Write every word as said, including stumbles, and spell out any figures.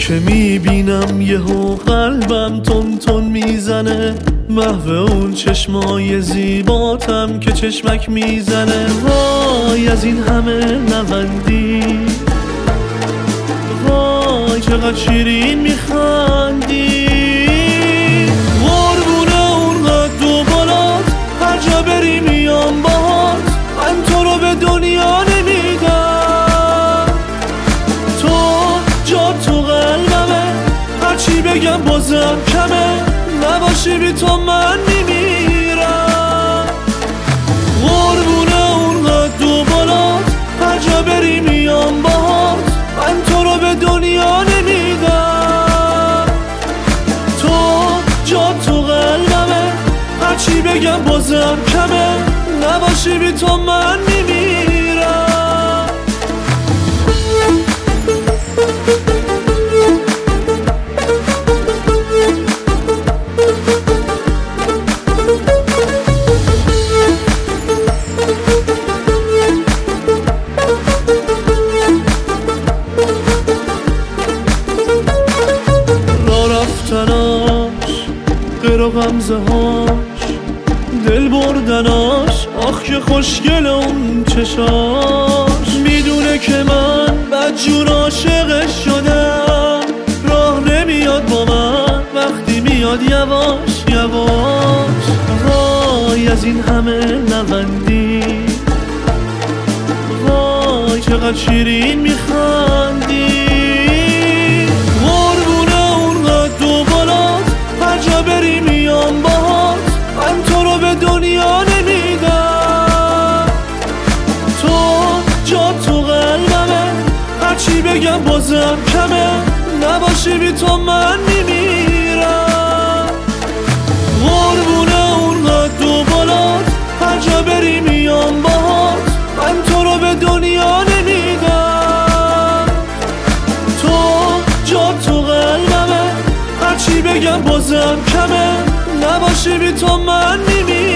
که میبینم یهو قلبم تون تون میزنه، محو اون چشمای زیباتم که چشمک میزنه. وای از این همه نوندی، وای چقدر شیرین میخندی، قربونه اون قد و بالات، هر جا بری میام باهات، من تو رو به دنیا نمیدم. تو جا تو قلبمه، هرچی بگم بازم کمه، نباشی بی تو من میمیرم. قربونه اون قد و بالات، هر جا بری میام باهات، من تو رو به دنیا نمیدم. تو جا تو قلبمه، هرچی بگم بازم کمه، نباشی بی تو من میمیرم. غیر و غمزه هاش، دل بردناش، آخ که خوشگل اون چشاش. میدونه که من بدجور عاشقش شدم، راه نمیاد با من وقتی میاد یواش یواش. وای از این همه نوندی، وای چقدر شیرین میخندی، بری میام باهات، من تو رو به دنیا نمیدم. تو جا تو قلبمه، هرچی بگم بازم کمه، نباشی بی تو من میمیرم. قربونه اون قد و بالات، هر جا بری میام باهات، من تو رو به دنیا نمیدم. تو جا تو قلبمه، هرچی بگم بازم کمه، نباشی بی تو من میمیرم.